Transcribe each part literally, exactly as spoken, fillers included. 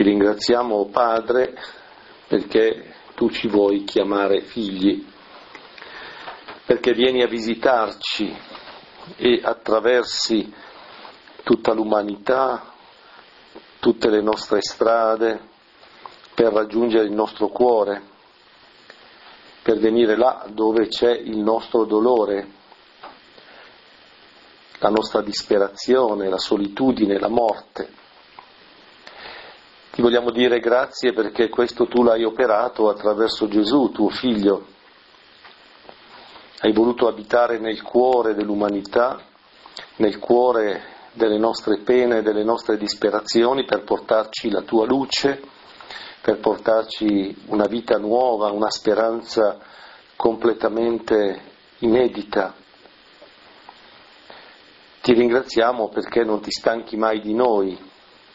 ringraziamo, oh Padre, perché Tu ci vuoi chiamare figli, perché vieni a visitarci e attraversi tutta l'umanità, tutte le nostre strade, per raggiungere il nostro cuore, per venire là dove c'è il nostro dolore, la nostra disperazione, la solitudine, la morte. Ti vogliamo dire grazie perché questo Tu l'hai operato attraverso Gesù, Tuo Figlio. Hai voluto abitare nel cuore dell'umanità, nel cuore delle nostre pene, delle nostre disperazioni, per portarci la Tua luce, per portarci una vita nuova, una speranza completamente inedita. Ti ringraziamo perché non ti stanchi mai di noi.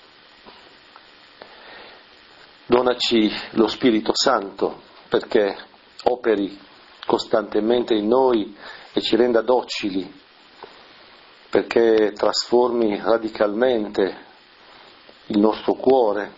Donaci lo Spirito Santo perché operi costantemente in noi e ci renda docili, perché trasformi radicalmente il nostro cuore.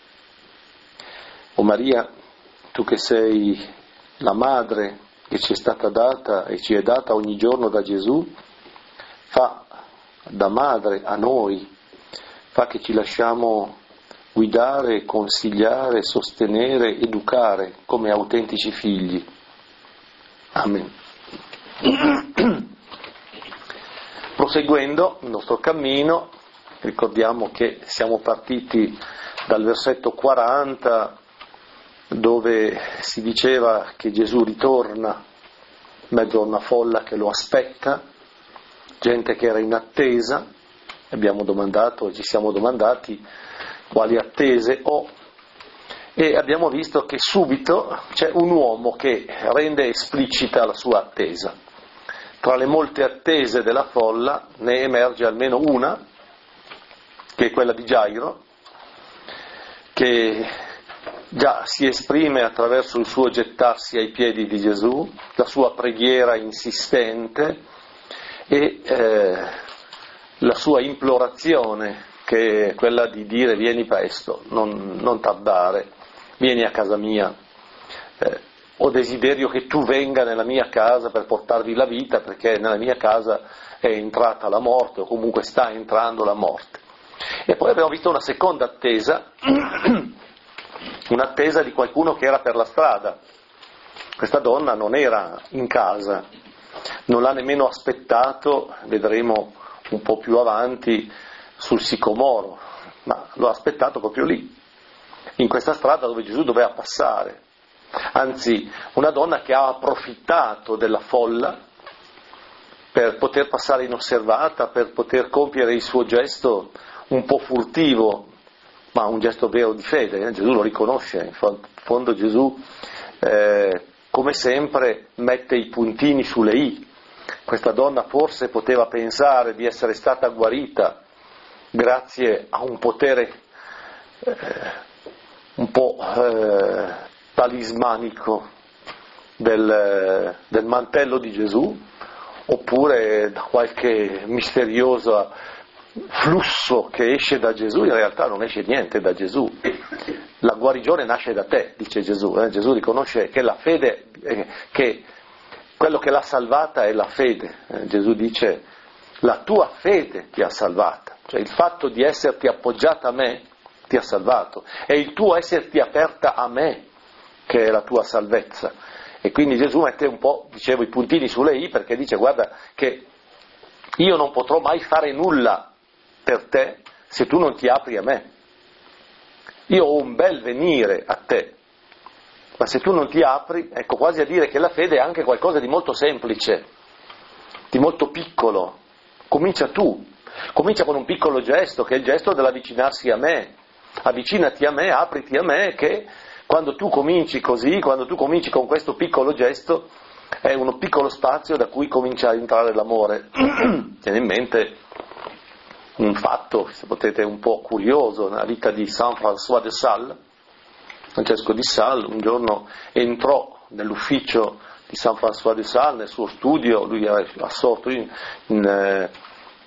O Maria, Tu che sei la madre che ci è stata data e ci è data ogni giorno da Gesù, fa da madre a noi, fa che ci lasciamo guidare, consigliare, sostenere, educare come autentici figli. Amen. Proseguendo il nostro cammino, ricordiamo che siamo partiti dal versetto quaranta, dove si diceva che Gesù ritorna in mezzo a una folla che lo aspetta, gente che era in attesa. Abbiamo domandato, ci siamo domandati quali attese ho, e abbiamo visto che subito c'è un uomo che rende esplicita la sua attesa. Tra le molte attese della folla ne emerge almeno una, che è quella di Gairo, che già si esprime attraverso il suo gettarsi ai piedi di Gesù, la sua preghiera insistente e eh, la sua implorazione, che è quella di dire: vieni presto, non, non tardare, vieni a casa mia, eh, ho desiderio che tu venga nella mia casa per portarvi la vita, perché nella mia casa è entrata la morte, o comunque sta entrando la morte. E poi abbiamo visto una seconda attesa, un'attesa di qualcuno che era per la strada. Questa donna non era in casa, non l'ha nemmeno aspettato, vedremo un po' più avanti, sul sicomoro, ma lo ha aspettato proprio lì, in questa strada dove Gesù doveva passare. Anzi, una donna che ha approfittato della folla per poter passare inosservata, per poter compiere il suo gesto un po' furtivo, ma un gesto vero di fede. Eh? Gesù lo riconosce, in fondo Gesù, eh, come sempre, mette i puntini sulle i. Questa donna forse poteva pensare di essere stata guarita grazie a un potere eh, un po' eh, talismanico del, del mantello di Gesù, oppure da qualche misterioso flusso che esce da Gesù. In realtà non esce niente da Gesù, la guarigione nasce da te, dice Gesù. Eh? Gesù riconosce che la fede, eh, che quello che l'ha salvata è la fede. Eh? Gesù dice: la tua fede ti ha salvata. Cioè il fatto di esserti appoggiata a me ti ha salvato, è il tuo esserti aperta a me che è la tua salvezza. E quindi Gesù mette un po', dicevo, i puntini sulle i, perché dice: guarda che io non potrò mai fare nulla per te se tu non ti apri a me. Io ho un bel venire a te, ma se tu non ti apri, ecco, quasi a dire che la fede è anche qualcosa di molto semplice, di molto piccolo. Comincia tu. Comincia con un piccolo gesto, che è il gesto dell'avvicinarsi a me. Avvicinati a me, apriti a me, che quando tu cominci così, quando tu cominci con questo piccolo gesto, è uno piccolo spazio da cui comincia a entrare l'amore. Tiene in mente un fatto, se potete, un po' curioso, nella vita di Saint François de Sales. Francesco di Sales un giorno entrò nell'ufficio di Saint François de Sales, nel suo studio. Lui era assorto in, in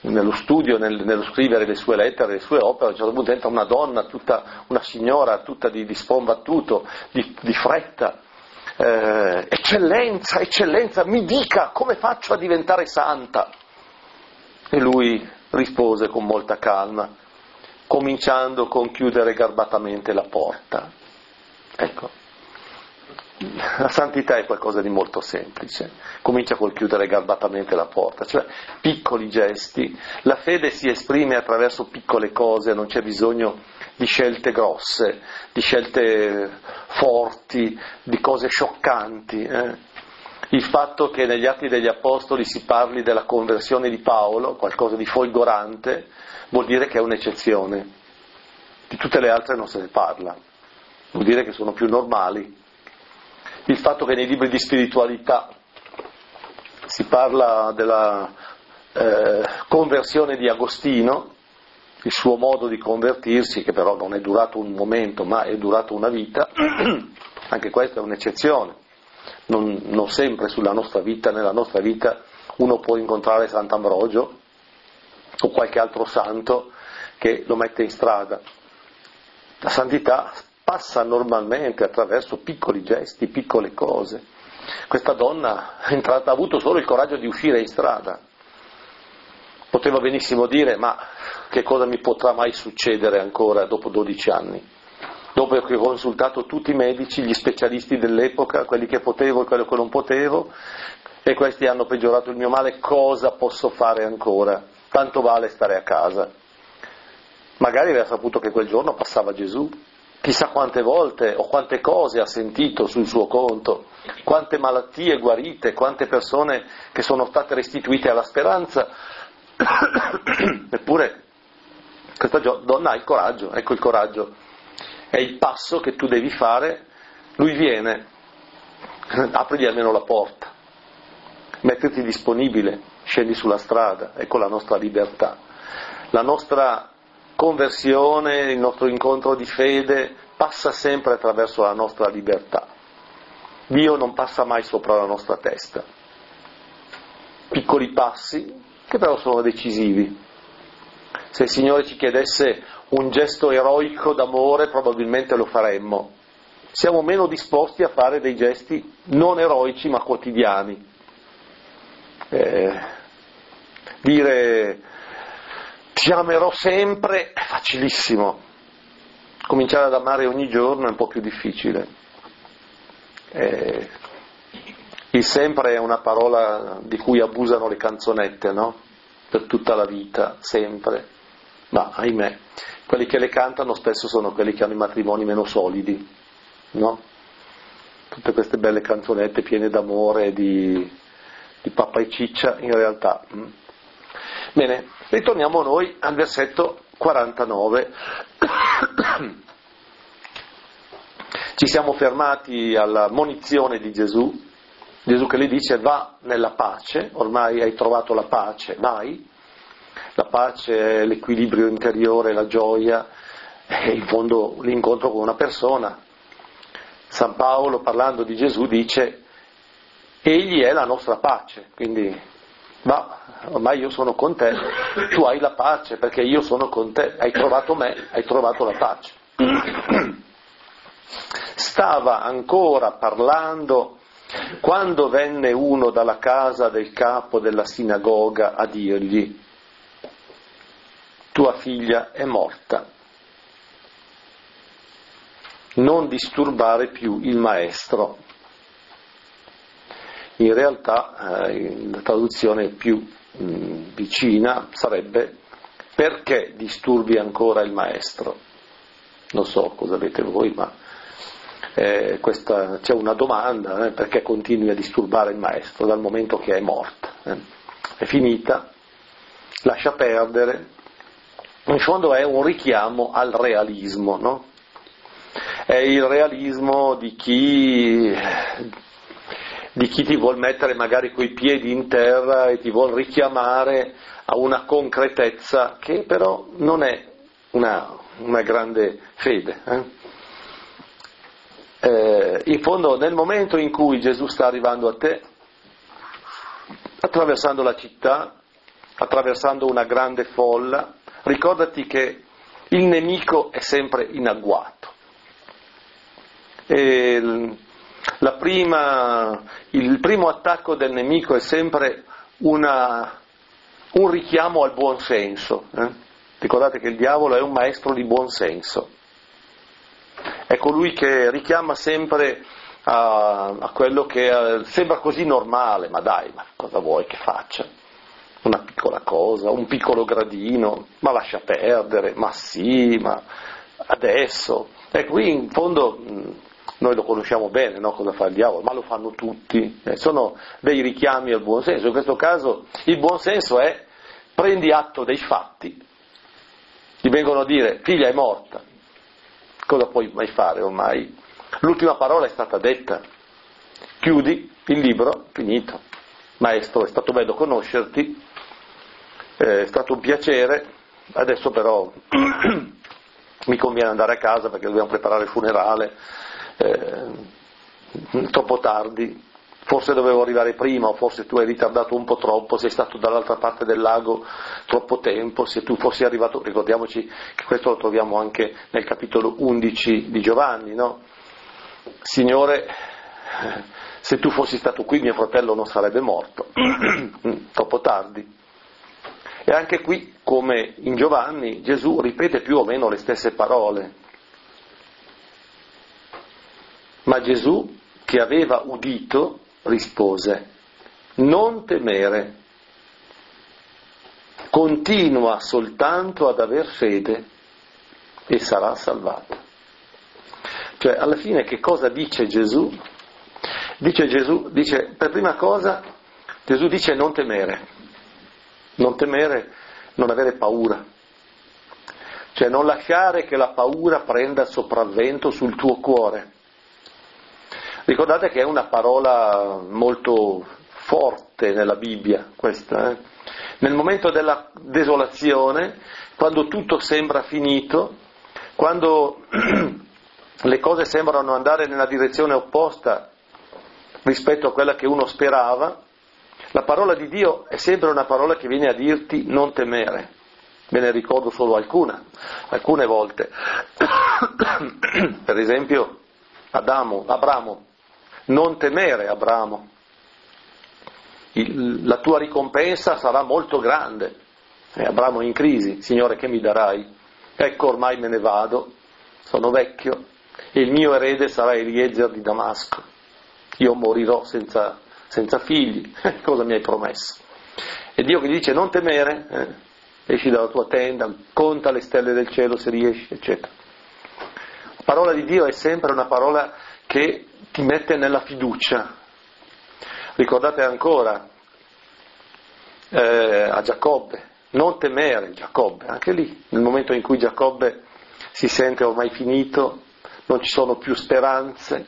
nello studio, nel, nello scrivere le sue lettere, le sue opere, a un certo punto entra una donna, tutta, una signora tutta di, di sfombattuto, di, di fretta, eh, eccellenza, eccellenza, mi dica come faccio a diventare santa? E lui rispose con molta calma, cominciando con chiudere garbatamente la porta. Ecco. La santità è qualcosa di molto semplice, comincia col chiudere garbatamente la porta, cioè piccoli gesti, la fede si esprime attraverso piccole cose, non c'è bisogno di scelte grosse, di scelte forti, di cose scioccanti. Eh. Il fatto che negli Atti degli Apostoli si parli della conversione di Paolo, qualcosa di folgorante, vuol dire che è un'eccezione, di tutte le altre non se ne parla, vuol dire che sono più normali. Il fatto che nei libri di spiritualità si parla della eh, conversione di Agostino, il suo modo di convertirsi, che però non è durato un momento ma è durato una vita, anche questa è un'eccezione. Non, non sempre sulla nostra vita, nella nostra vita, uno può incontrare Sant'Ambrogio o qualche altro santo che lo mette in strada. La santità passa normalmente attraverso piccoli gesti, piccole cose. Questa donna è entrata, ha avuto solo il coraggio di uscire in strada. Poteva benissimo dire, ma che cosa mi potrà mai succedere ancora dopo dodici anni? Dopo che ho consultato tutti i medici, gli specialisti dell'epoca, quelli che potevo e quelli che non potevo, e questi hanno peggiorato il mio male, cosa posso fare ancora? Tanto vale stare a casa. Magari aveva saputo che quel giorno passava Gesù. Chissà quante volte o quante cose ha sentito sul suo conto, quante malattie guarite, quante persone che sono state restituite alla speranza. Eppure questa donna ha il coraggio, ecco il coraggio, è il passo che tu devi fare. Lui viene, aprigli almeno la porta, metterti disponibile, scendi sulla strada, ecco la nostra libertà. La nostra conversione, il nostro incontro di fede passa sempre attraverso la nostra libertà. Dio non passa mai sopra la nostra testa. Piccoli passi che però sono decisivi. Se il Signore ci chiedesse un gesto eroico d'amore, probabilmente lo faremmo. Siamo meno disposti a fare dei gesti non eroici ma quotidiani. Eh, dire ti amerò sempre è facilissimo, cominciare ad amare ogni giorno è un po' più difficile. Eh, il sempre è una parola di cui abusano le canzonette, no? Per tutta la vita, sempre. Ma ahimè, quelli che le cantano spesso sono quelli che hanno i matrimoni meno solidi, no? Tutte queste belle canzonette piene d'amore, di, di pappa e ciccia, in realtà. Bene, ritorniamo noi al versetto quarantanove. Ci siamo fermati alla monizione di Gesù, Gesù che le dice va nella pace, ormai hai trovato la pace, vai. La pace è l'equilibrio interiore, la gioia, è in fondo l'incontro con una persona. San Paolo, parlando di Gesù, dice egli è la nostra pace, quindi va, ormai io sono con te, tu hai la pace perché io sono con te, hai trovato me, hai trovato la pace. Stava ancora parlando quando venne uno dalla casa del capo della sinagoga a dirgli tua figlia è morta, non disturbare più il maestro. In realtà eh, la traduzione più mh, vicina sarebbe perché disturbi ancora il maestro. Non so cosa avete voi, ma eh, questa, c'è una domanda, eh, perché continui a disturbare il maestro dal momento che è morta. Eh. È finita, lascia perdere. In fondo è un richiamo al realismo, no? È il realismo di chi, di chi ti vuol mettere magari coi piedi in terra e ti vuol richiamare a una concretezza che però non è una, una grande fede. Eh? Eh, in fondo nel momento in cui Gesù sta arrivando a te, attraversando la città, attraversando una grande folla, ricordati che il nemico è sempre in agguato. E la prima, il primo attacco del nemico è sempre una, un richiamo al buon senso. Eh? Ricordate che il diavolo è un maestro di buon senso. È colui che richiama sempre a, a quello che eh, sembra così normale, ma dai, ma cosa vuoi che faccia? Una piccola cosa, un piccolo gradino, ma lascia perdere, ma sì, ma adesso. E qui in fondo mh, noi lo conosciamo bene, no? Cosa fa il diavolo, ma lo fanno tutti, eh, sono dei richiami al buon senso. In questo caso il buon senso è: prendi atto dei fatti, ti vengono a dire figlia è morta, cosa puoi mai fare ormai? L'ultima parola è stata detta, chiudi il libro, finito. Maestro, è stato bello conoscerti, è stato un piacere, adesso però mi conviene andare a casa perché dobbiamo preparare il funerale, eh, troppo tardi, forse dovevo arrivare prima, o forse tu hai ritardato un po' troppo, sei stato dall'altra parte del lago troppo tempo, se tu fossi arrivato, ricordiamoci che questo lo troviamo anche nel capitolo undici di Giovanni, no? Signore, se tu fossi stato qui mio fratello non sarebbe morto, troppo tardi. E anche qui, come in Giovanni, Gesù ripete più o meno le stesse parole. Ma Gesù, che aveva udito, rispose: non temere, continua soltanto ad aver fede e sarà salvato. Cioè, alla fine che cosa dice Gesù? Dice Gesù, dice, per prima cosa, Gesù dice non temere, non temere, non avere paura, cioè non lasciare che la paura prenda sopravvento sul tuo cuore. Ricordate che è una parola molto forte nella Bibbia, questa, eh? Nel momento della desolazione, quando tutto sembra finito, quando le cose sembrano andare nella direzione opposta rispetto a quella che uno sperava, la parola di Dio è sempre una parola che viene a dirti non temere. Ve ne ricordo solo alcune, alcune volte. Per esempio Adamo, Abramo, non temere Abramo, Il, la tua ricompensa sarà molto grande. E Abramo in crisi, Signore che mi darai? Ecco ormai me ne vado, sono vecchio, e il mio erede sarà Eliezer di Damasco. Io morirò senza, senza figli, cosa mi hai promesso? E Dio che gli dice non temere, eh, esci dalla tua tenda, conta le stelle del cielo se riesci, eccetera. La parola di Dio è sempre una parola che ti mette nella fiducia. Ricordate ancora eh, a Giacobbe, non temere Giacobbe, anche lì, nel momento in cui Giacobbe si sente ormai finito, non ci sono più speranze,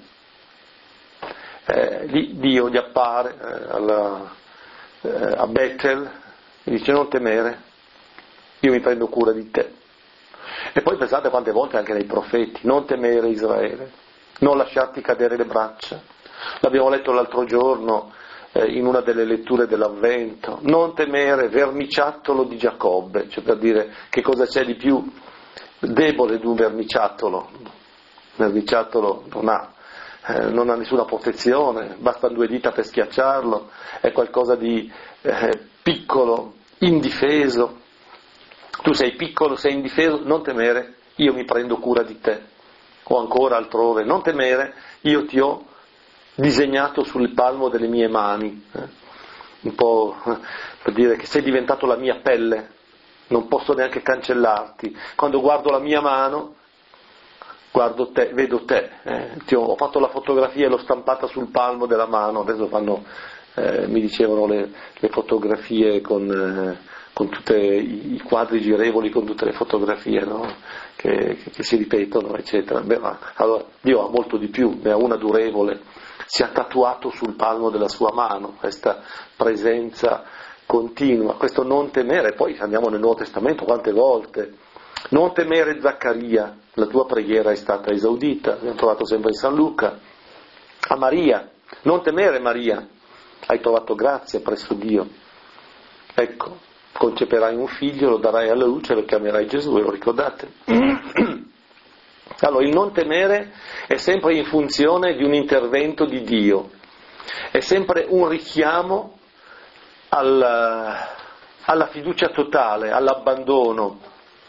eh, lì Dio gli appare eh, alla, eh, a Bethel e dice non temere, io mi prendo cura di te. E poi pensate quante volte anche nei profeti, non temere Israele, non lasciarti cadere le braccia. L'abbiamo letto l'altro giorno eh, in una delle letture dell'Avvento, non temere vermiciattolo di Giacobbe, cioè per dire che cosa c'è di più debole di un vermiciattolo. Il vermiciattolo non ha, eh, non ha nessuna protezione, bastano due dita per schiacciarlo, è qualcosa di eh, piccolo, indifeso. Tu sei piccolo, sei indifeso, non temere, io mi prendo cura di te. O ancora altrove, non temere, io ti ho disegnato sul palmo delle mie mani, eh? un po' per dire che sei diventato la mia pelle, non posso neanche cancellarti. Quando guardo la mia mano, guardo te, vedo te, eh? ti ho, ho fatto la fotografia e l'ho stampata sul palmo della mano, adesso fanno, eh, mi dicevano le, le fotografie con... Eh, con tutti i quadri girevoli, con tutte le fotografie, no? che, che, che si ripetono, eccetera. Beh, ma, allora, Dio ha molto di più, ne ha una durevole, si è tatuato sul palmo della sua mano, questa presenza continua, questo non temere. Poi andiamo nel Nuovo Testamento, quante volte, non temere Zaccaria, la tua preghiera è stata esaudita, abbiamo trovato sempre in San Luca. A Maria, non temere Maria, hai trovato grazia presso Dio. Ecco, conceperai un figlio, lo darai alla luce, lo chiamerai Gesù, ve lo ricordate? Allora, il non temere è sempre in funzione di un intervento di Dio, è sempre un richiamo al, alla fiducia totale, all'abbandono.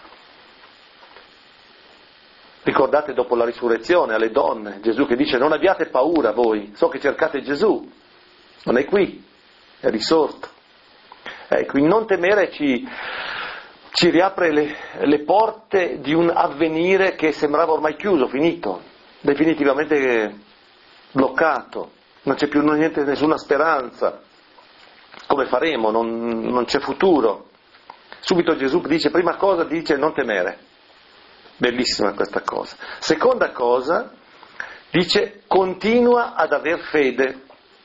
Ricordate dopo la risurrezione alle donne, Gesù che dice: non abbiate paura voi, so che cercate Gesù, non è qui, è risorto. Ecco, il non temere ci, ci riapre le, le porte di un avvenire che sembrava ormai chiuso, finito, definitivamente bloccato, non c'è più niente, nessuna speranza. Come faremo? Non, non c'è futuro. Subito Gesù dice, prima cosa dice non temere. Bellissima questa cosa. Seconda cosa, dice continua ad aver fede.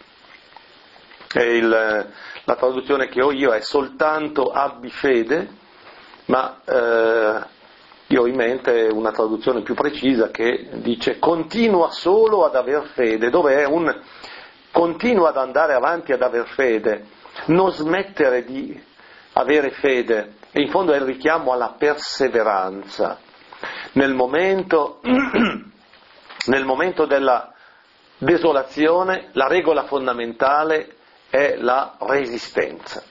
E il, la traduzione che ho io è soltanto abbi fede, ma eh, io ho in mente una traduzione più precisa che dice continua solo ad aver fede, dove è un continua ad andare avanti ad aver fede, non smettere di avere fede, e in fondo è il richiamo alla perseveranza. Nel momento, nel momento della desolazione, la regola fondamentale è la resistenza.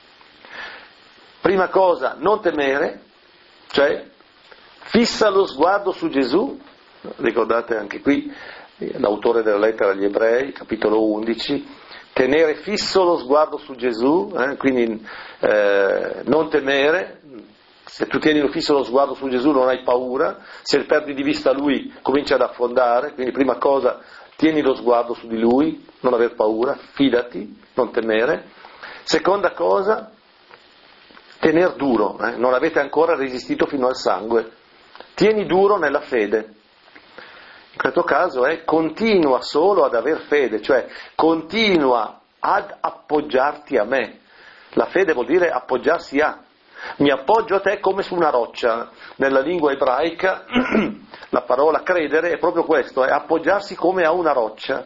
Prima cosa, non temere, cioè fissa lo sguardo su Gesù, ricordate anche qui l'autore della lettera agli Ebrei, capitolo undici, tenere fisso lo sguardo su Gesù, eh, quindi eh, non temere. Se tu tieni fisso lo sguardo su Gesù non hai paura, se perdi di vista Lui comincia ad affondare, quindi prima cosa tieni lo sguardo su di Lui, non aver paura, fidati, non temere. Seconda cosa, tener duro, eh? Non avete ancora resistito fino al sangue, tieni duro nella fede. In questo caso è continua solo ad aver fede, cioè continua ad appoggiarti a me. La fede vuol dire appoggiarsi a. Mi appoggio a te come su una roccia. Nella lingua ebraica la parola credere è proprio questo, è appoggiarsi come a una roccia.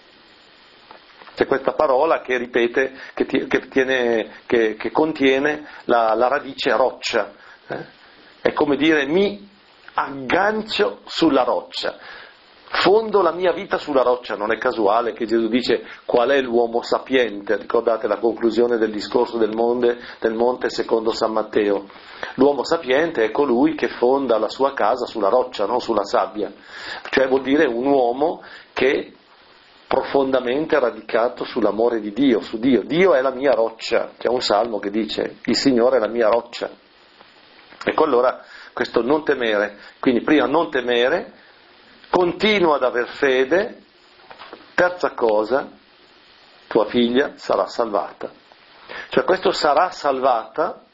C'è questa parola che ripete, che, che, tiene, che, che contiene la, la radice roccia. Eh? È come dire mi aggancio sulla roccia. Fondo la mia vita sulla roccia. Non è casuale che Gesù dice qual è l'uomo sapiente, ricordate la conclusione del discorso del monte, del monte secondo San Matteo. L'uomo sapiente è colui che fonda la sua casa sulla roccia, non sulla sabbia, cioè vuol dire un uomo che è profondamente radicato sull'amore di Dio, su Dio. Dio è la mia roccia, c'è un salmo che dice il Signore è la mia roccia. Ecco, allora questo non temere, quindi prima non temere, continua ad aver fede. Terza cosa, tua figlia sarà salvata. Cioè questo sarà salvata,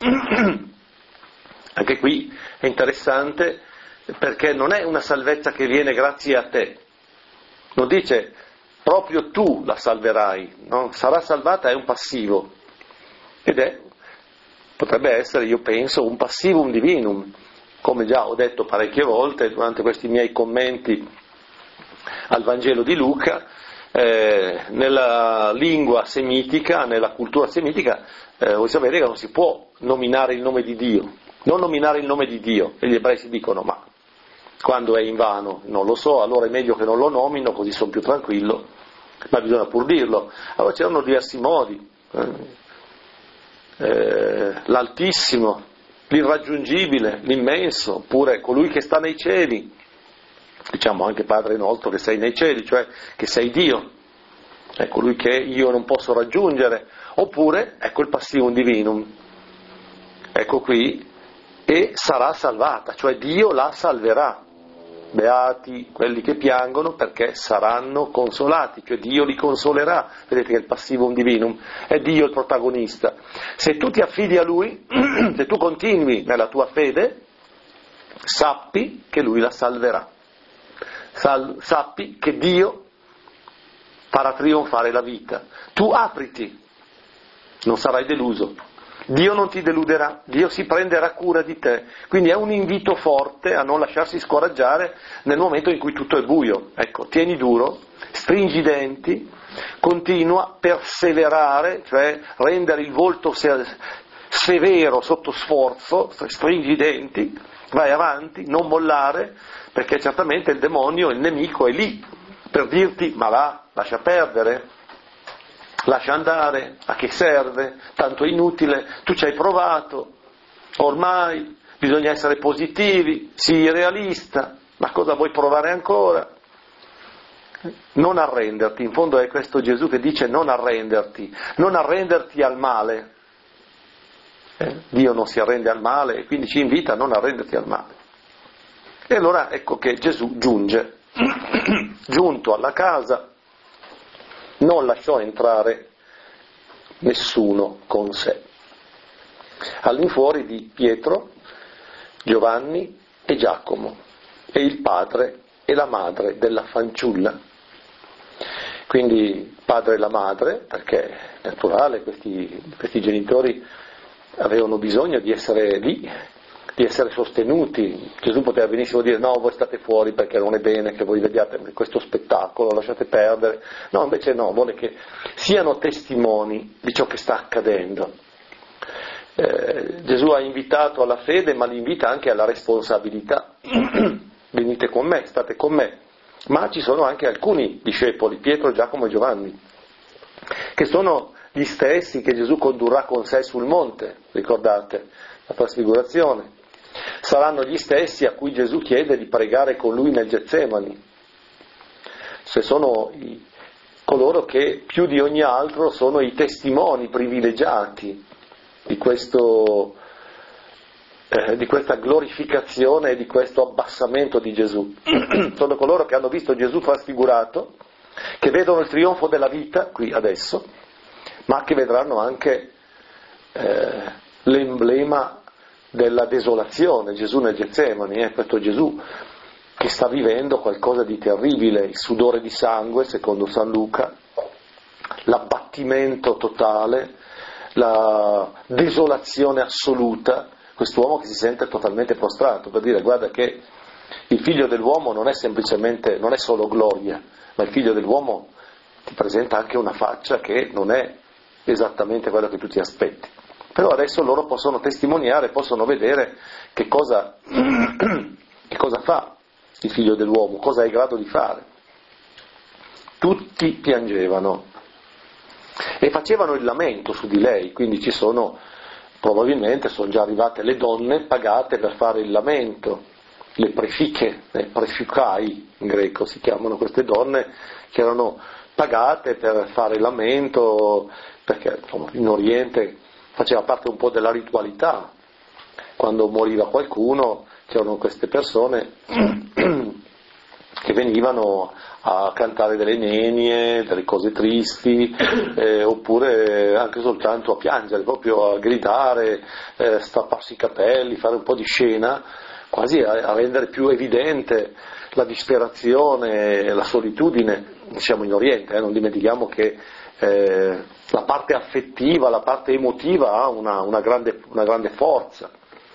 anche qui è interessante perché non è una salvezza che viene grazie a te, non dice proprio tu la salverai, no? Sarà salvata è un passivo, ed è, potrebbe essere, io penso, un passivum divinum. Come già ho detto parecchie volte durante questi miei commenti al Vangelo di Luca, eh, nella lingua semitica, nella cultura semitica, eh, voi sapete che non si può nominare il nome di Dio, non nominare il nome di Dio, e gli ebrei si dicono ma quando è invano, non lo so, allora è meglio che non lo nomino così sono più tranquillo, ma bisogna pur dirlo. Allora c'erano diversi modi, eh, eh, l'Altissimo, l'irraggiungibile, l'immenso, oppure colui che sta nei cieli, diciamo anche Padre nostro che sei nei cieli, cioè che sei Dio, è colui che io non posso raggiungere, oppure ecco il passivum divinum, ecco qui, e sarà salvata, cioè Dio la salverà. Beati quelli che piangono perché saranno consolati, cioè Dio li consolerà. Vedete che il passivum divinum è Dio il protagonista. Se tu ti affidi a Lui, se tu continui nella tua fede, sappi che Lui la salverà. Sal- sappi che Dio farà trionfare la vita. Tu apriti, non sarai deluso. Dio non ti deluderà, Dio si prenderà cura di te, quindi è un invito forte a non lasciarsi scoraggiare nel momento in cui tutto è buio. Ecco, tieni duro, stringi i denti, continua a perseverare, cioè rendere il volto severo, sotto sforzo, stringi i denti, vai avanti, non mollare, perché certamente il demonio, il nemico è lì per dirti ma va, lascia perdere, lascia andare, a che serve, tanto è inutile, tu ci hai provato, ormai bisogna essere positivi, sii realista, ma cosa vuoi provare ancora? Non arrenderti, in fondo è questo Gesù che dice non arrenderti, non arrenderti al male. Eh, Dio non si arrende al male e quindi ci invita a non arrenderti al male. E allora ecco che Gesù giunge, giunto alla casa, non lasciò entrare nessuno con sé. All'infuori di Pietro, Giovanni e Giacomo, e il padre e la madre della fanciulla. Quindi il padre e la madre, perché è naturale, questi, questi genitori avevano bisogno di essere lì, di essere sostenuti. Gesù poteva benissimo dire no, voi state fuori perché non è bene che voi vediate questo spettacolo, lasciate perdere. No, invece no, vuole che siano testimoni di ciò che sta accadendo. Eh, Gesù ha invitato alla fede, ma li invita anche alla responsabilità. Venite con me, state con me. Ma ci sono anche alcuni discepoli, Pietro, Giacomo e Giovanni, che sono gli stessi che Gesù condurrà con sé sul monte, ricordate, la trasfigurazione. Saranno gli stessi a cui Gesù chiede di pregare con lui nel Getsemani. Se sono i, coloro che più di ogni altro sono i testimoni privilegiati di questo eh, di questa glorificazione e di questo abbassamento di Gesù. Sono coloro che hanno visto Gesù trasfigurato, che vedono il trionfo della vita qui adesso, ma che vedranno anche eh, l'emblema della desolazione, Gesù nel Getsemani, eh, questo Gesù che sta vivendo qualcosa di terribile, il sudore di sangue, secondo San Luca, l'abbattimento totale, la desolazione assoluta, quest'uomo che si sente totalmente prostrato, per dire guarda che il figlio dell'uomo non è semplicemente, non è solo gloria, ma il figlio dell'uomo ti presenta anche una faccia che non è esattamente quello che tu ti aspetti. Però adesso loro possono testimoniare, possono vedere che cosa, che cosa fa il figlio dell'uomo, cosa è in grado di fare. Tutti piangevano e facevano il lamento su di lei, quindi ci sono, probabilmente sono già arrivate le donne pagate per fare il lamento, le prefiche, le preficai in greco si chiamano queste donne, che erano pagate per fare il lamento, perché insomma, in Oriente faceva parte un po' della ritualità. Quando moriva qualcuno c'erano queste persone che venivano a cantare delle nenie, delle cose tristi, eh, oppure anche soltanto a piangere, proprio a gridare, eh, strapparsi i capelli, fare un po' di scena, quasi a, a rendere più evidente la disperazione, la solitudine. Siamo in Oriente, eh, non dimentichiamo che eh, la parte affettiva, la parte emotiva ha una, una, grande, una grande forza.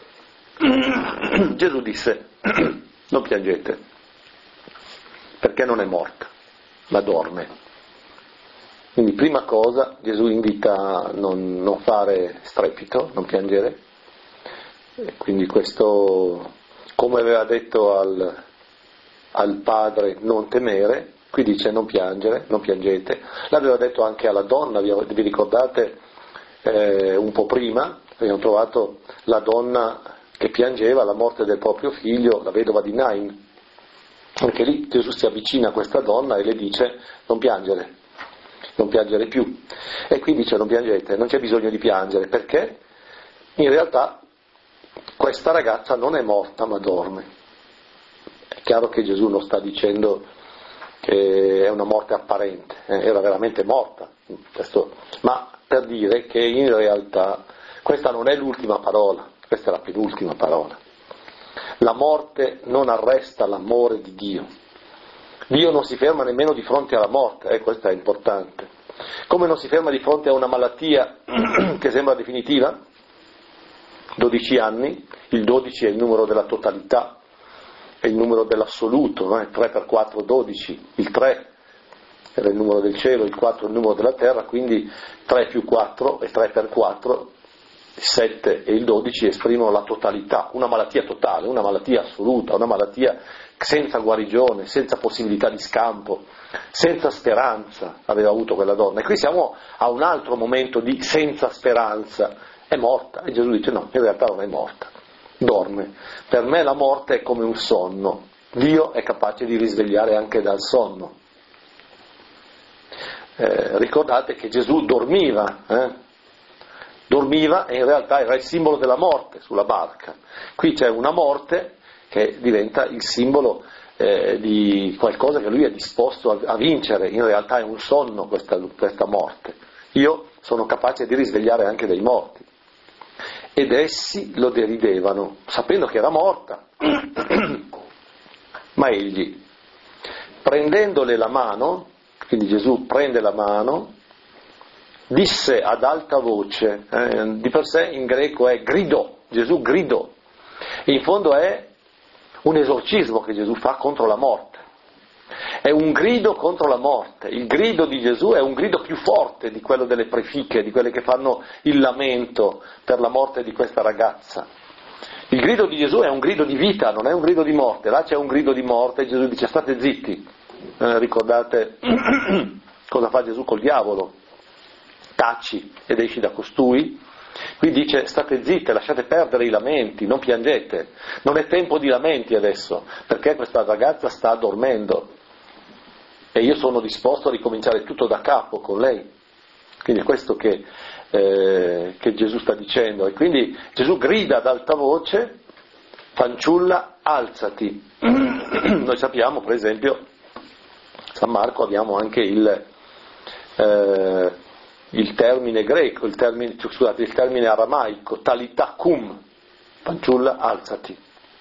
Gesù disse, non piangete, perché non è morta, ma dorme. Quindi prima cosa Gesù invita a non, non fare strepito, non piangere, e quindi questo, come aveva detto al, al padre non temere, qui dice non piangere, non piangete. L'aveva detto anche alla donna, vi, vi ricordate eh, un po' prima, abbiamo trovato la donna che piangeva la morte del proprio figlio, la vedova di Nain. Anche lì Gesù si avvicina a questa donna e le dice non piangere, non piangere più. E qui dice non piangete, non c'è bisogno di piangere, perché in realtà questa ragazza non è morta ma dorme. È chiaro che Gesù non sta dicendo che è una morte apparente, eh, era veramente morta, questo, ma per dire che in realtà questa non è l'ultima parola, questa è la penultima parola. La morte non arresta l'amore di Dio. Dio non si ferma nemmeno di fronte alla morte, eh, questo è importante. Come non si ferma di fronte a una malattia che sembra definitiva? dodici anni, il dodici è il numero della totalità, è il numero dell'assoluto, no? tre per quattro, dodici, il tre era il numero del cielo, il quattro è il numero della terra, quindi tre più quattro e tre per quattro sette e il dodici esprimono la totalità, una malattia totale, una malattia assoluta, una malattia senza guarigione, senza possibilità di scampo, senza speranza aveva avuto quella donna. E qui siamo a un altro momento di senza speranza, è morta. E Gesù dice no, in realtà non è morta, dorme. Per me la morte è come un sonno, Dio è capace di risvegliare anche dal sonno. Eh, ricordate che Gesù dormiva, eh? dormiva e in realtà era il simbolo della morte sulla barca. Qui c'è una morte che diventa il simbolo eh, di qualcosa che lui è disposto a, a vincere, in realtà è un sonno questa, questa morte. Io sono capace di risvegliare anche dei morti. Ed essi lo deridevano, sapendo che era morta. Ma egli, prendendole la mano, quindi Gesù prende la mano, disse ad alta voce, eh, di per sé in greco è gridò, Gesù gridò, in fondo è un esorcismo che Gesù fa contro la morte, è un grido contro la morte. Il grido di Gesù è un grido più forte di quello delle prefiche, di quelle che fanno il lamento per la morte di questa ragazza. Il grido di Gesù è un grido di vita, non è un grido di morte. Là c'è un grido di morte e Gesù dice state zitti. Eh, ricordate cosa fa Gesù col diavolo? Taci ed esci da costui. Qui dice state zitte, lasciate perdere i lamenti, non piangete, non è tempo di lamenti adesso, perché questa ragazza sta dormendo e io sono disposto a ricominciare tutto da capo con lei. Quindi è questo che, eh, che Gesù sta dicendo. E quindi Gesù grida ad alta voce, fanciulla alzati. Noi sappiamo per esempio, San Marco abbiamo anche il... Eh, il termine greco, il termine, scusate, il termine aramaico, talità cum, fanciulla alzati.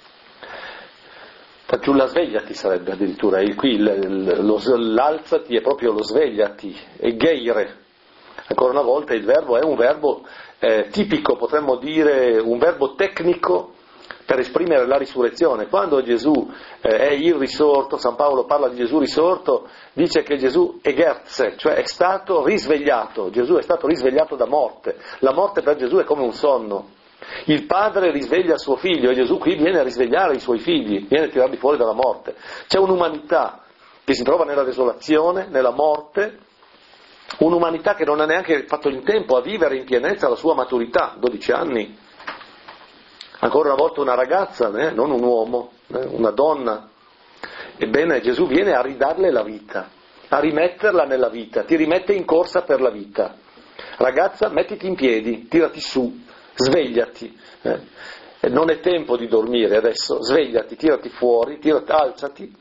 Fanciulla svegliati sarebbe addirittura, e qui il, lo, l'alzati è proprio lo svegliati, e geire. Ancora una volta il verbo è un verbo eh, tipico, potremmo dire un verbo tecnico per esprimere la risurrezione. Quando Gesù eh, è il risorto, San Paolo parla di Gesù risorto, dice che Gesù è gerze, cioè è stato risvegliato. Gesù è stato risvegliato da morte. La morte per Gesù è come un sonno. Il padre risveglia il suo figlio e Gesù qui viene a risvegliare i suoi figli, viene a tirarli fuori dalla morte. C'è un'umanità che si trova nella desolazione, nella morte, un'umanità che non ha neanche fatto in tempo a vivere in pienezza la sua maturità, dodici anni. Ancora una volta una ragazza, eh, non un uomo, eh, una donna. Ebbene Gesù viene a ridarle la vita, a rimetterla nella vita, ti rimette in corsa per la vita. Ragazza, mettiti in piedi, tirati su, svegliati. Eh. Non è tempo di dormire adesso, svegliati, tirati fuori, tirati, alzati.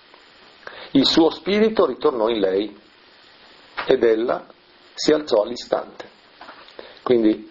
Il suo spirito ritornò in lei ed ella si alzò all'istante. Quindi...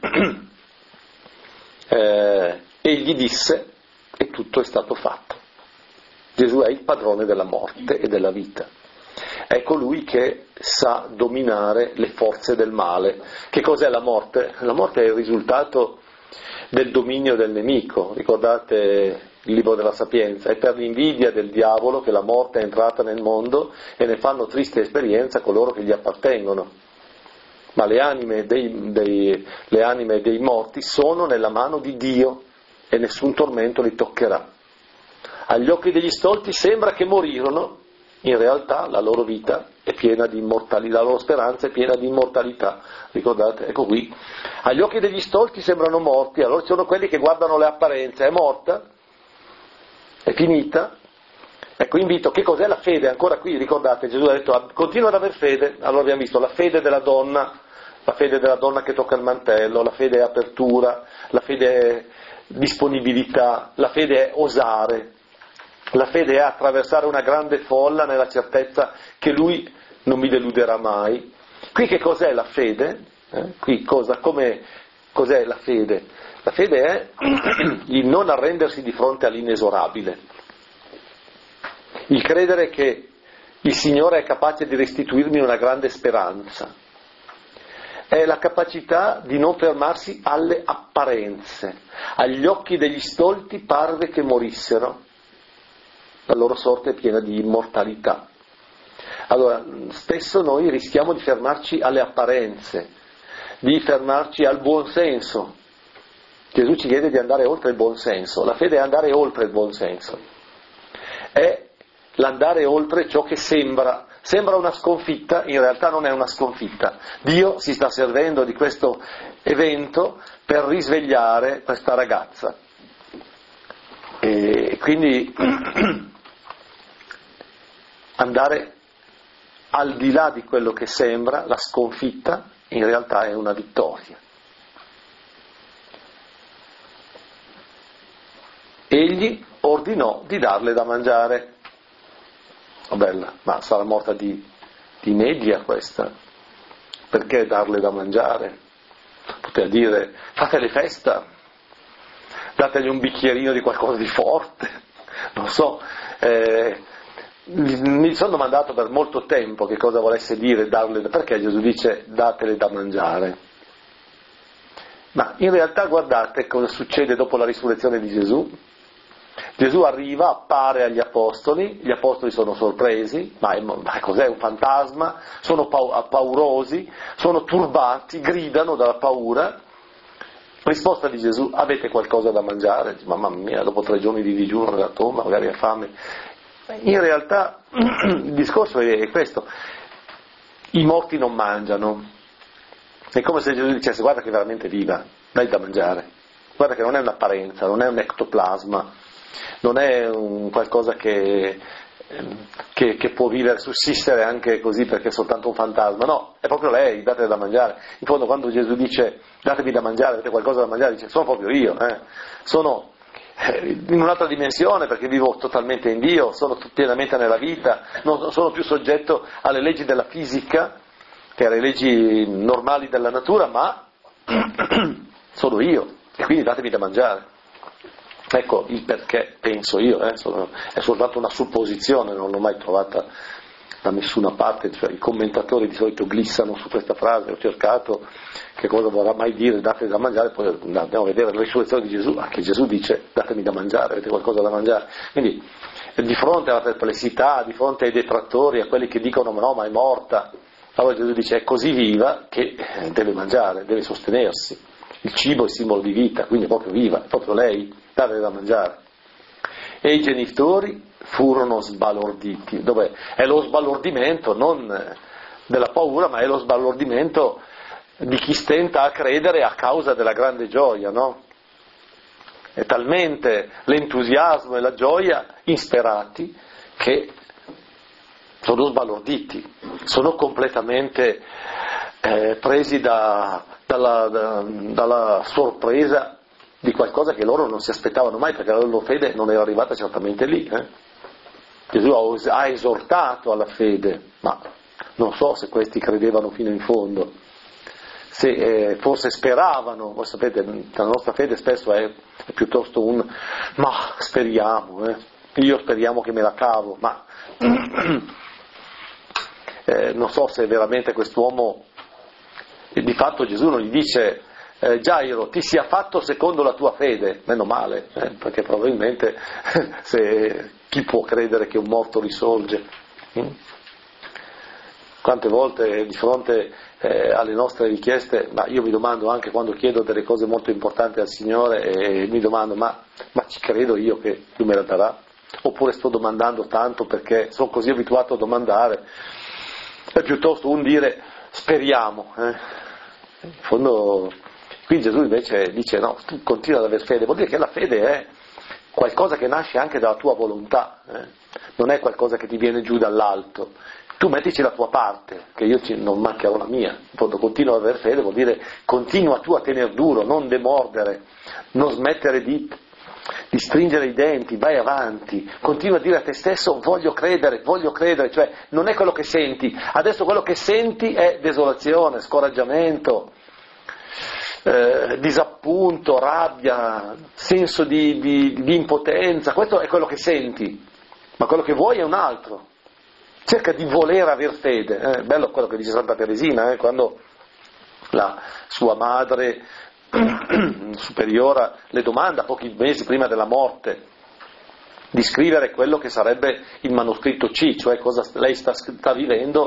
Eh, egli disse e tutto è stato fatto. Gesù è il padrone della morte e della vita, è colui che sa dominare le forze del male. Che cos'è la morte? La morte è il risultato del dominio del nemico. Ricordate il libro della Sapienza, è per l'invidia del diavolo che la morte è entrata nel mondo e ne fanno triste esperienza coloro che gli appartengono. Ma le anime dei, dei, le anime dei morti sono nella mano di Dio e nessun tormento li toccherà. Agli occhi degli stolti sembra che morirono, in realtà la loro vita è piena di immortalità, la loro speranza è piena di immortalità. Ricordate, ecco qui, agli occhi degli stolti sembrano morti, allora ci sono quelli che guardano le apparenze, è morta, è finita. Ecco, invito, che cos'è la fede? Ancora qui, ricordate, Gesù ha detto, continua ad aver fede. Allora abbiamo visto la fede della donna, la fede della donna che tocca il mantello, la fede è apertura, la fede è disponibilità, la fede è osare, la fede è attraversare una grande folla nella certezza che lui non mi deluderà mai. Qui che cos'è la fede? Eh? Qui cosa, come, cos'è la fede? La fede è il non arrendersi di fronte all'inesorabile. Il credere che il Signore è capace di restituirmi una grande speranza, è la capacità di non fermarsi alle apparenze. Agli occhi degli stolti parve che morissero, la loro sorte è piena di immortalità. Allora, spesso noi rischiamo di fermarci alle apparenze, di fermarci al buon senso. Gesù ci chiede di andare oltre il buon senso. La fede è andare oltre il buon senso. È l'andare oltre ciò che sembra. Sembra una sconfitta, in realtà non è una sconfitta. Dio si sta servendo di questo evento per risvegliare questa ragazza. E quindi andare al di là di quello che sembra, la sconfitta, in realtà è una vittoria. Egli ordinò di darle da mangiare. Oh, bella, ma sarà morta di, di inedia questa? Perché darle da mangiare? Poteva dire, fatele festa, dategli un bicchierino di qualcosa di forte, non so. Eh, mi sono domandato per molto tempo che cosa volesse dire darle, perché Gesù dice datele da mangiare. Ma in realtà guardate cosa succede dopo la risurrezione di Gesù. Gesù arriva, appare agli apostoli, gli apostoli sono sorpresi, ma, è, ma cos'è un fantasma? Sono pau- paurosi, sono turbati, gridano dalla paura. Risposta di Gesù, avete qualcosa da mangiare? Mamma mia, dopo tre giorni di digiuno nella tomba, magari ha fame. In realtà il discorso è questo, i morti non mangiano, è come se Gesù dicesse guarda che è veramente viva, dai da mangiare, guarda che non è un'apparenza, non è un ectoplasma, non è un qualcosa che, che, che può vivere, sussistere anche così perché è soltanto un fantasma, no, è proprio lei, datele da mangiare. In fondo quando Gesù dice datevi da mangiare, avete qualcosa da mangiare, dice sono proprio io, eh. sono in un'altra dimensione perché vivo totalmente in Dio, sono pienamente nella vita, non sono più soggetto alle leggi della fisica che alle leggi normali della natura, ma sono io e quindi datemi da mangiare. Ecco il perché penso io, eh, sono, è soltanto una supposizione, non l'ho mai trovata da nessuna parte, cioè, i commentatori di solito glissano su questa frase, ho cercato che cosa vorrà mai dire datemi da mangiare, poi andiamo a vedere la risurrezione di Gesù, anche Gesù dice datemi da mangiare, avete qualcosa da mangiare, quindi di fronte alla perplessità, di fronte ai detrattori, a quelli che dicono ma no ma è morta, allora Gesù dice è così viva che deve mangiare, deve sostenersi, il cibo è simbolo di vita, quindi è proprio viva, è proprio lei, date da mangiare. E i genitori furono sbalorditi, dov'è? È lo sbalordimento non della paura, ma è lo sbalordimento di chi stenta a credere a causa della grande gioia, no? È talmente l'entusiasmo e la gioia insperati che sono sbalorditi, sono completamente eh, presi da, dalla, da, dalla sorpresa di qualcosa che loro non si aspettavano mai, perché la loro fede non era arrivata certamente lì. Eh? Gesù ha, ha esortato alla fede, ma non so se questi credevano fino in fondo, se eh, forse speravano. Voi sapete, la nostra fede spesso è, è piuttosto un ma speriamo, eh? io speriamo che me la cavo, ma eh, non so se veramente quest'uomo, di fatto Gesù non gli dice Eh, Gairo, ti sia fatto secondo la tua fede, meno male, eh, perché probabilmente se, chi può credere che un morto risorge? Mm? Quante volte di fronte eh, alle nostre richieste, ma io mi domando anche quando chiedo delle cose molto importanti al Signore e mi domando ma, ma ci credo io che Lui me la darà? Oppure sto domandando tanto perché sono così abituato a domandare? È piuttosto un dire speriamo, eh? In fondo qui Gesù invece dice no, tu continua ad avere fede, vuol dire che la fede è qualcosa che nasce anche dalla tua volontà, eh? non è qualcosa che ti viene giù dall'alto, tu mettici la tua parte, che io ci, non mancherò la mia, quando continuo ad avere fede vuol dire continua tu a tenere duro, non demordere, non smettere di, di stringere i denti, vai avanti, continua a dire a te stesso voglio credere, voglio credere, cioè non è quello che senti, adesso quello che senti è desolazione, scoraggiamento, Eh, disappunto, rabbia, senso di, di, di impotenza, questo è quello che senti, ma quello che vuoi è un altro. Cerca di voler aver fede, è eh? bello quello che dice Santa Teresina, eh? quando la sua madre superiora le domanda pochi mesi prima della morte di scrivere quello che sarebbe il manoscritto C, cioè cosa lei sta, sta vivendo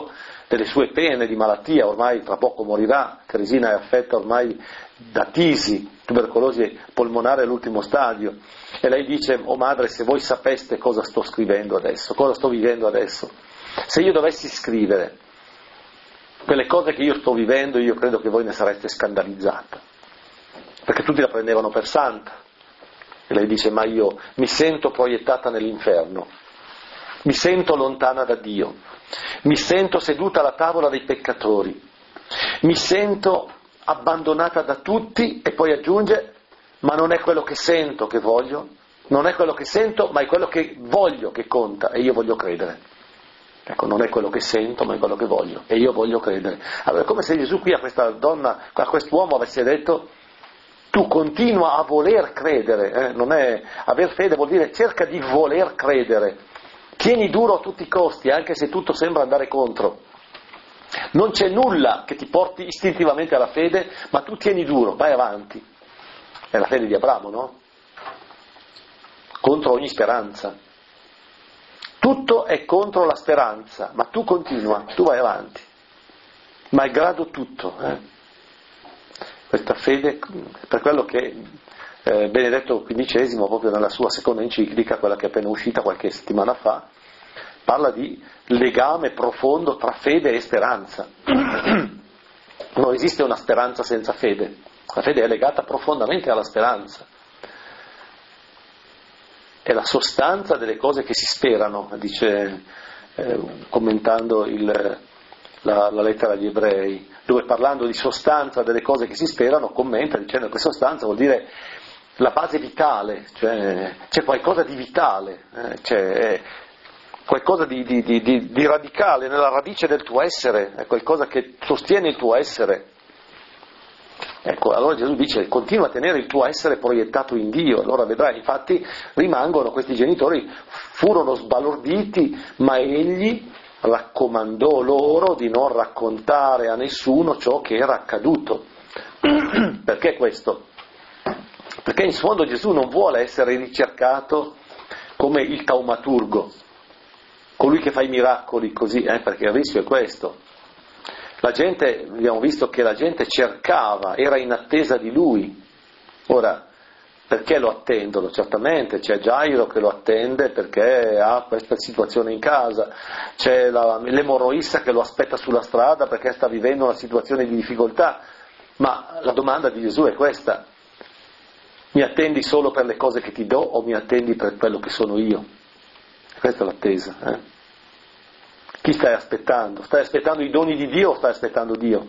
delle sue pene di malattia, ormai tra poco morirà, Teresina è affetta ormai da tisi, tubercolosi polmonare all'ultimo stadio, e lei dice: oh madre, se voi sapeste cosa sto scrivendo adesso, cosa sto vivendo adesso, se io dovessi scrivere quelle cose che io sto vivendo, io credo che voi ne sareste scandalizzata, perché tutti la prendevano per santa. E lei dice: ma io mi sento proiettata nell'inferno, mi sento lontana da Dio, mi sento seduta alla tavola dei peccatori, mi sento abbandonata da tutti, e poi aggiunge: ma non è quello che sento che voglio, non è quello che sento, ma è quello che voglio che conta, e io voglio credere. Ecco, non è quello che sento, ma è quello che voglio, e io voglio credere. Allora è come se Gesù qui a questa donna, a quest'uomo avesse detto: tu continua a voler credere, eh? Non è aver fede, vuol dire cerca di voler credere, tieni duro a tutti i costi, anche se tutto sembra andare contro. Non c'è nulla che ti porti istintivamente alla fede, ma tu tieni duro, vai avanti. È la fede di Abramo, no? Contro ogni speranza. Tutto è contro la speranza, ma tu continua, tu vai avanti, malgrado tutto. Eh? Questa fede, per quello che eh, Benedetto quindicesimo, proprio nella sua seconda enciclica, quella che è appena uscita qualche settimana fa, parla di legame profondo tra fede e speranza. Non esiste una speranza senza fede, la fede è legata profondamente alla speranza. È la sostanza delle cose che si sperano, dice eh, commentando il, la, la lettera agli ebrei, dove parlando di sostanza delle cose che si sperano commenta dicendo che sostanza vuol dire la base vitale, cioè c'è qualcosa di vitale, eh, c'è qualcosa di, di, di, di, di radicale nella radice del tuo essere, è qualcosa che sostiene il tuo essere. Ecco, allora Gesù dice: continua a tenere il tuo essere proiettato in Dio, allora vedrai. Infatti rimangono, questi genitori furono sbalorditi, ma egli raccomandò loro di non raccontare a nessuno ciò che era accaduto. Perché questo? Perché in fondo Gesù non vuole essere ricercato come il taumaturgo, colui che fa i miracoli così, eh, perché il rischio è questo. La gente, abbiamo visto che la gente cercava, era in attesa di lui. Ora, perché lo attendono? Certamente c'è Gairo che lo attende perché ha questa situazione in casa, c'è la, l'emorroissa che lo aspetta sulla strada perché sta vivendo una situazione di difficoltà, ma la domanda di Gesù è questa: mi attendi solo per le cose che ti do o mi attendi per quello che sono io? Questa è l'attesa, eh? Chi stai aspettando? Stai aspettando i doni di Dio o stai aspettando Dio?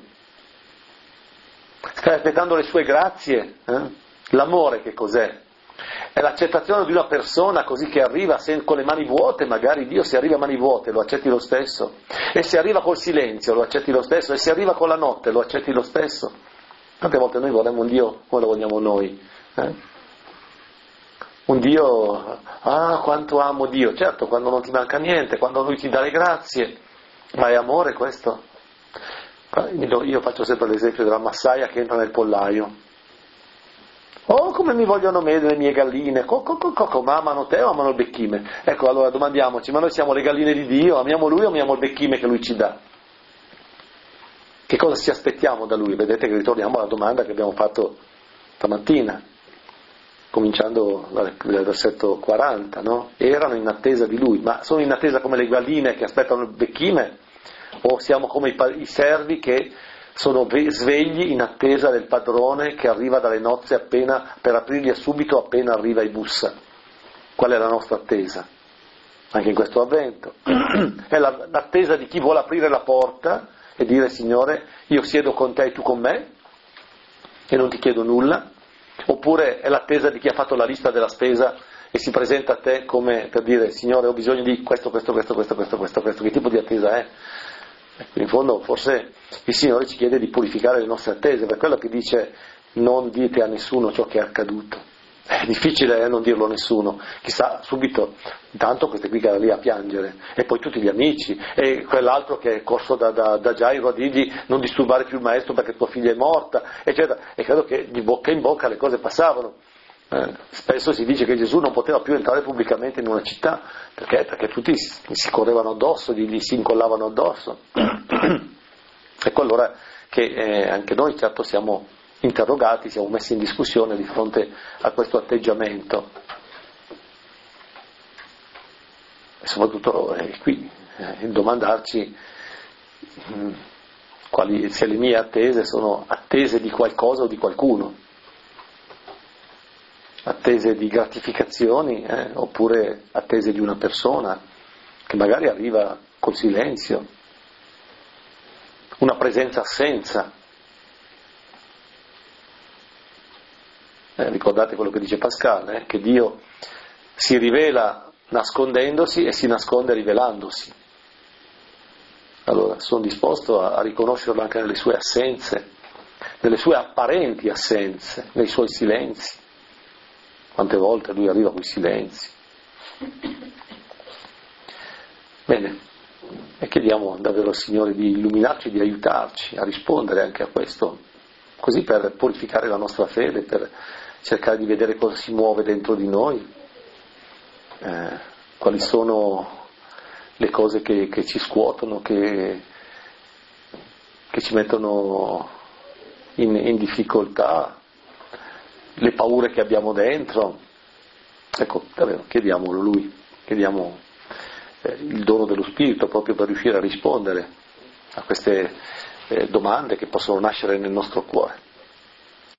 Stai aspettando le sue grazie? Eh? L'amore che cos'è? È l'accettazione di una persona così che arriva con le mani vuote, magari Dio, se arriva a mani vuote lo accetti lo stesso, e se arriva col silenzio lo accetti lo stesso, e se arriva con la notte lo accetti lo stesso. Tante volte noi vorremmo un Dio come lo vogliamo noi, eh? Un Dio, ah quanto amo Dio, certo quando non ti manca niente, quando Lui ti dà le grazie, ma è amore questo? Io faccio sempre l'esempio della massaia che entra nel pollaio. Oh, come mi vogliono bene le mie galline, coco, coco, coco, ma amano te o amano il becchime? Ecco, allora domandiamoci, ma noi siamo le galline di Dio, amiamo Lui o amiamo il becchime che Lui ci dà? Che cosa ci aspettiamo da Lui? Vedete che ritorniamo alla domanda che abbiamo fatto stamattina, cominciando dal versetto quaranta, no? Erano in attesa di Lui, ma sono in attesa come le galline che aspettano il becchime? O siamo come i, i servi che sono svegli in attesa del padrone che arriva dalle nozze appena, per aprirli subito appena arriva e bussa? Qual è la nostra attesa? Anche in questo avvento. È la, l'attesa di chi vuole aprire la porta e dire: Signore, io siedo con te e tu con me e non ti chiedo nulla. Oppure è l'attesa di chi ha fatto la lista della spesa e si presenta a te come per dire: Signore, ho bisogno di questo, questo, questo, questo, questo, questo, questo. Che tipo di attesa è? Ecco, in fondo forse il Signore ci chiede di purificare le nostre attese, per quello che dice: non dite a nessuno ciò che è accaduto. È difficile eh, non dirlo a nessuno, chissà subito, intanto queste qui che erano lì a piangere, e poi tutti gli amici, e quell'altro che è corso da, da, da Gairo a dirgli: non disturbare più il maestro perché tua figlia è morta, eccetera, e credo che di bocca in bocca le cose passavano. Eh, spesso si dice che Gesù non poteva più entrare pubblicamente in una città, perché? Perché tutti si correvano addosso, gli, gli si incollavano addosso. Ecco allora che eh, anche noi certo siamo interrogati, siamo messi in discussione di fronte a questo atteggiamento. E soprattutto eh, qui eh, il domandarci mh, quali, se le mie attese sono attese di qualcosa o di qualcuno, attese di gratificazioni eh, oppure attese di una persona che magari arriva col silenzio, una presenza-assenza. Eh, ricordate quello che dice Pascal, eh, che Dio si rivela nascondendosi e si nasconde rivelandosi. Allora sono disposto a, a riconoscerlo anche nelle sue assenze, nelle sue apparenti assenze, nei suoi silenzi. Quante volte lui arriva con i silenzi. Bene, e chiediamo davvero al Signore di illuminarci, di aiutarci a rispondere anche a questo, così per purificare la nostra fede, per cercare di vedere cosa si muove dentro di noi, eh, quali sono le cose che, che ci scuotono, che, che ci mettono in, in difficoltà, le paure che abbiamo dentro. Ecco, davvero, chiediamolo Lui, chiediamo eh, il dono dello Spirito proprio per riuscire a rispondere a queste eh, domande che possono nascere nel nostro cuore.